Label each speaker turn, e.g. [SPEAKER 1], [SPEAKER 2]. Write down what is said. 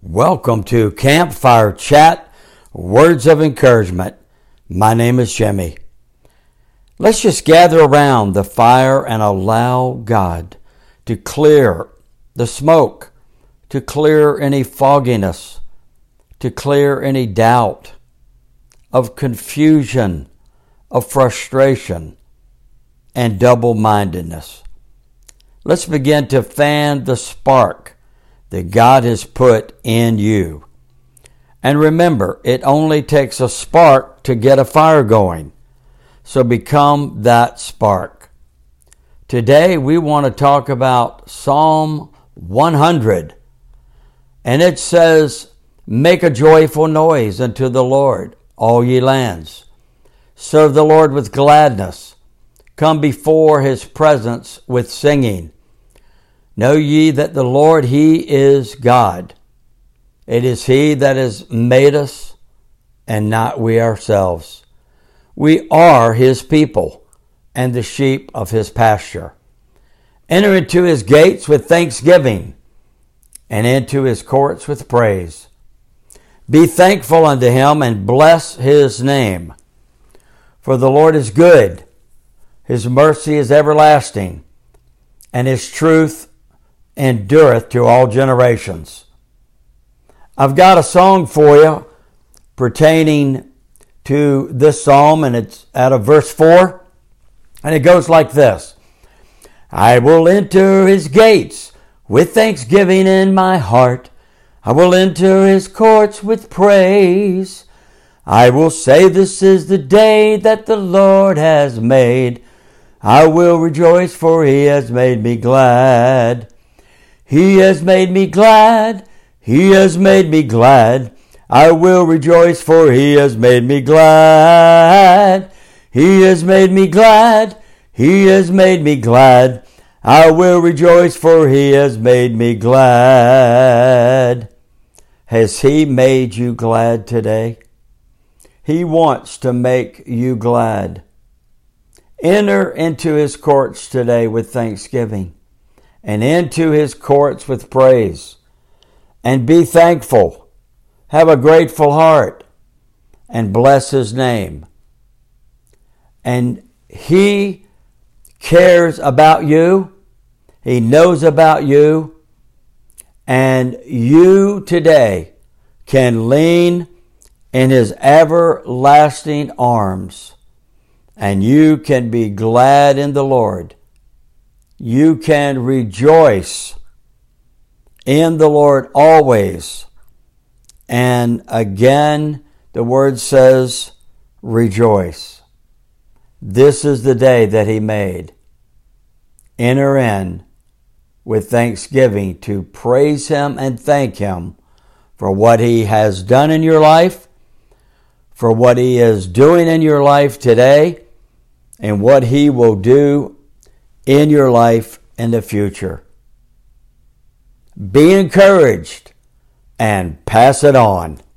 [SPEAKER 1] Welcome to Campfire Chat, Words of Encouragement. My name is Jimmy. Let's just gather around the fire and allow God to clear the smoke, to clear any fogginess, to clear any doubt, of confusion, of frustration, and double-mindedness. Let's begin to fan the spark that God has put in you. And remember, it only takes a spark to get a fire going. So become that spark. Today we want to talk about Psalm 100. And it says, "Make a joyful noise unto the Lord, all ye lands. Serve the Lord with gladness. Come before his presence with singing. Know ye that the Lord, he is God. It is he that has made us, and not we ourselves. We are his people, and the sheep of his pasture. Enter into his gates with thanksgiving, and into his courts with praise. Be thankful unto him, and bless his name. For the Lord is good, his mercy is everlasting, and his truth endureth to all generations." I've got a song for you pertaining to this psalm, and it's out of verse 4, and it goes like this. "I will enter his gates with thanksgiving in my heart. I will enter his courts with praise. I will say, this is the day that the Lord has made. I will rejoice, for he has made me glad. He has made me glad. He has made me glad. I will rejoice, for he has made me glad. He has made me glad. He has made me glad. I will rejoice, for he has made me glad." Has he made you glad today? He wants to make you glad. Enter into his courts today with thanksgiving, and into his courts with praise. And be thankful. Have a grateful heart. And bless his name. And he cares about you. He knows about you. And you today can lean in his everlasting arms. And you can be glad in the Lord. You can rejoice in the Lord always. And again, the word says, rejoice. This is the day that he made. Enter in with thanksgiving to praise him and thank him for what he has done in your life, for what he is doing in your life today, and what he will do in your life in the future. Be encouraged and pass it on.